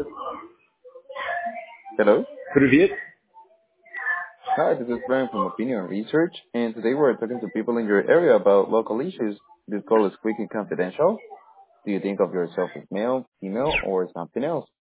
Hello. Привет. Hi, this is Brian from Opinion Research, and today we're talking to people in your area about local issues. This call is quick and confidential. Do you think of yourself as male, female, or something else?